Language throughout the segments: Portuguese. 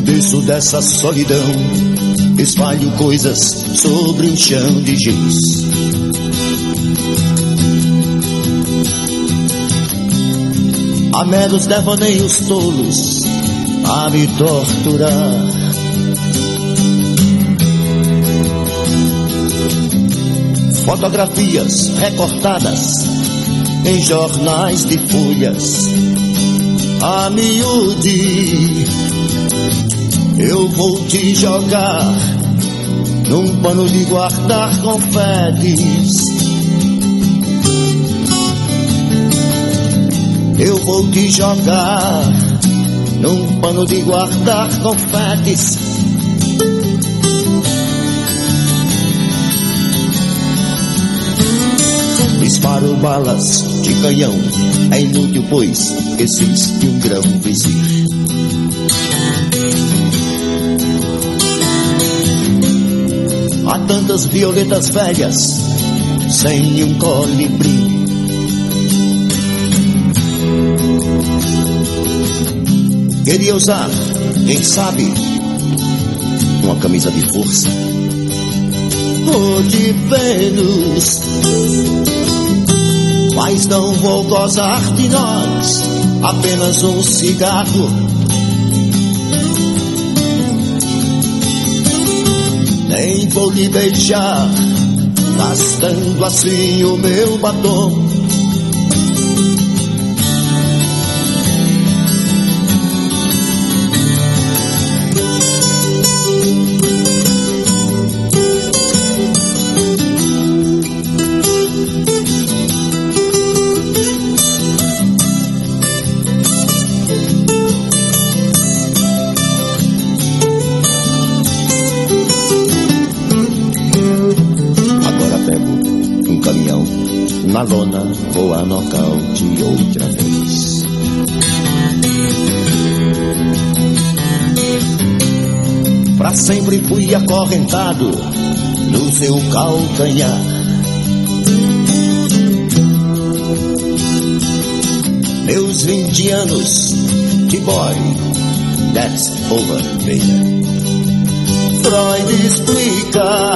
berço dessa solidão, espalho coisas sobre um chão de giz. Há meros devaneios tolos a me torturar. Fotografias recortadas em jornais de folhas a miúde, eu vou te jogar num pano de guardar confetes. Eu vou te jogar num pano de guardar confetes. Disparo balas de canhão, é inútil pois existe um grão vizir. Há tantas violetas velhas sem um colibri. Queria usar, quem sabe, uma camisa de força ou de Vênus, mas não vou gozar de nós, apenas um cigarro. Nem vou lhe beijar, gastando assim o meu batom. Na lona vou a nocaute outra vez. Pra sempre fui acorrentado no seu calcanhar. Meus 20 anos de boy, that's over, baby. Freud explica,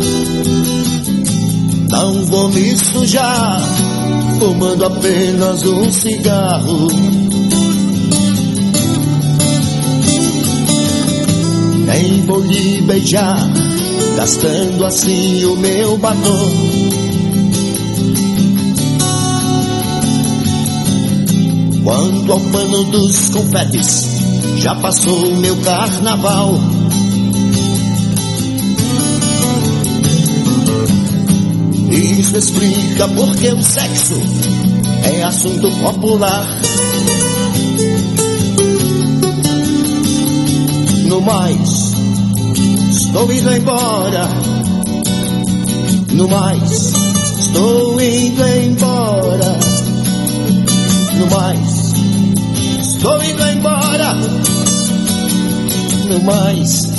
não vou me sujar fumando apenas um cigarro. Nem vou lhe beijar, gastando assim o meu batom. Quanto ao pano dos confetes, já passou o meu carnaval. Isso explica porque o sexo é assunto popular. No mais, estou indo embora. No mais, estou indo embora. No mais, estou indo embora. No mais,